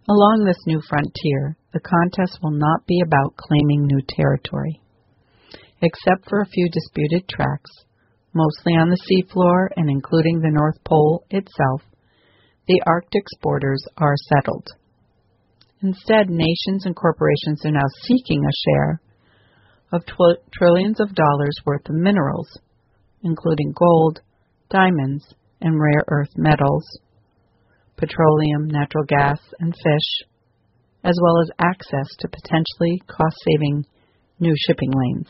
Along this new frontier, the contest will not be about claiming new territory. Except for a few disputed tracts, mostly on the seafloor and including the North Pole itself, the Arctic's borders are settled. Instead, nations and corporations are now seeking a share of trillions of dollars worth of minerals, including gold, diamonds, and rare earth metals, petroleum, natural gas, and fish, as well as access to potentially cost-saving new shipping lanes.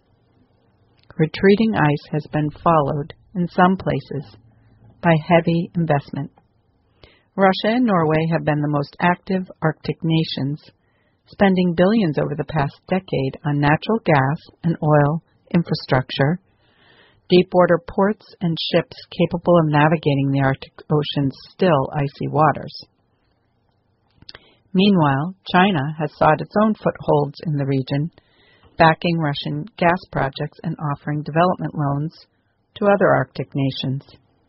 Retreating ice has been followed, in some places, by heavy investment. Russia and Norway have been the most active Arctic nations, spending billions over the past decade on natural gas and oil infrastructure, deep-water ports, and ships capable of navigating the Arctic Ocean's still icy waters. Meanwhile, China has sought its own footholds in the region, backing Russian gas projects and offering development loans to other Arctic nations.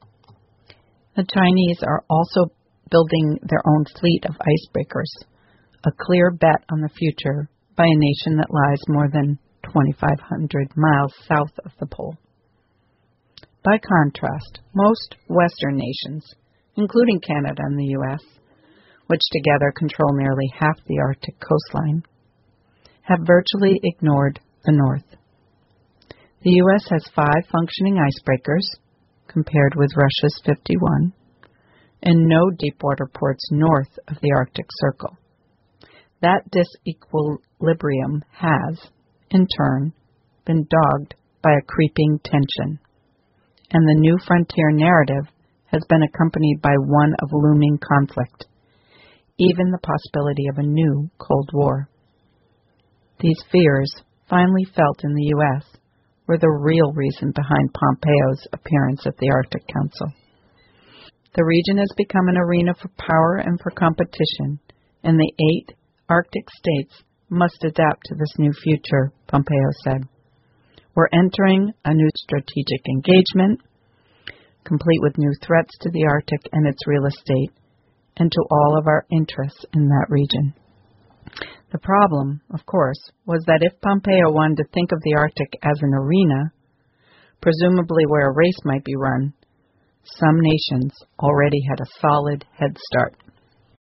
The Chinese are also building their own fleet of icebreakers, a clear bet on the future by a nation that lies more than 2,500 miles south of the pole. By contrast, most Western nations, including Canada and the U.S., which together control nearly half the Arctic coastline, have virtually ignored the North. The U.S. has 5 functioning icebreakers, compared with Russia's 51, and no deep-water ports north of the Arctic Circle. That disequilibrium has, in turn, been dogged by a creeping tension, and the new frontier narrative has been accompanied by one of looming conflict, even the possibility of a new Cold War. These fears, finally felt in the U.S., were the real reason behind Pompeo's appearance at the Arctic Council. The region has become an arena for power and for competition, and the 8 Arctic states must adapt to this new future, Pompeo said. We're entering a new strategic engagement, complete with new threats to the Arctic and its real estate, and to all of our interests in that region. The problem, of course, was that if Pompeo wanted to think of the Arctic as an arena, presumably where a race might be run, some nations already had a solid head start.